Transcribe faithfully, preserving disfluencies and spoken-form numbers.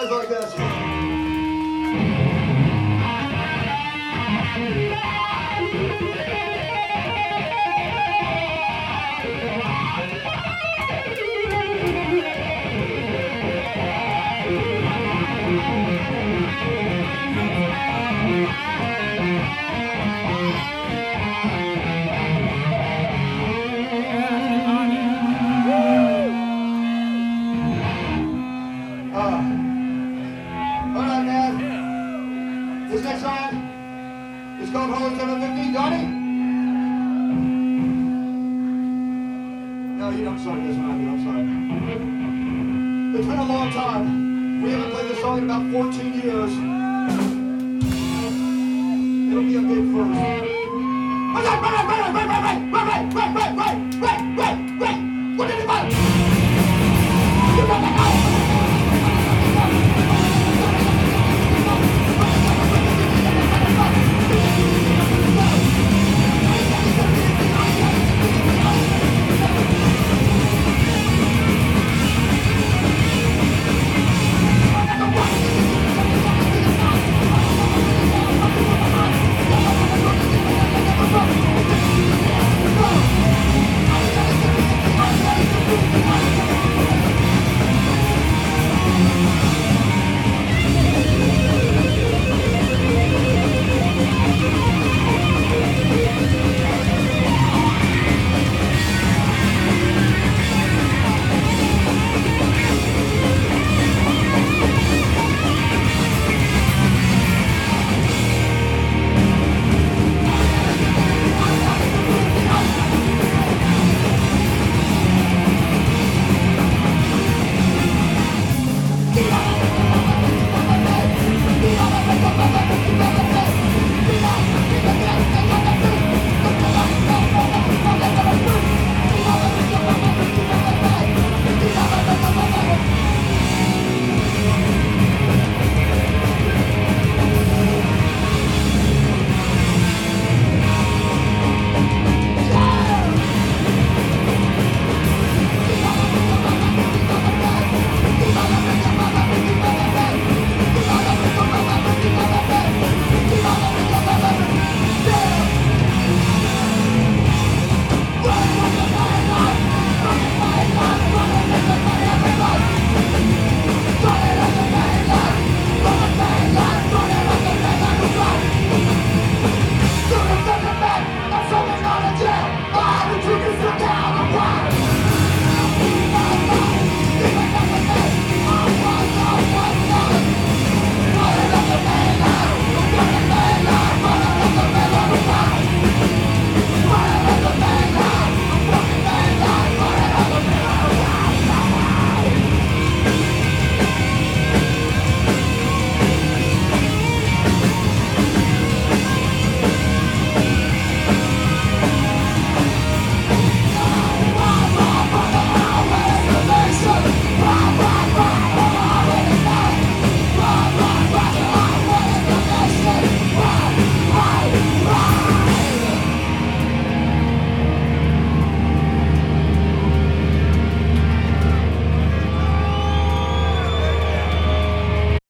goes like this. This next song is called Holland seven fifteen. Donnie? No, you don't sing this one, I do. I'm sorry. It's been a long time. We haven't played this song in about fourteen years. It'll be a big first. Wait, wait, wait, wait, wait, wait, wait, wait, wait, wait, wait, wait, wait, wait, wait, what did it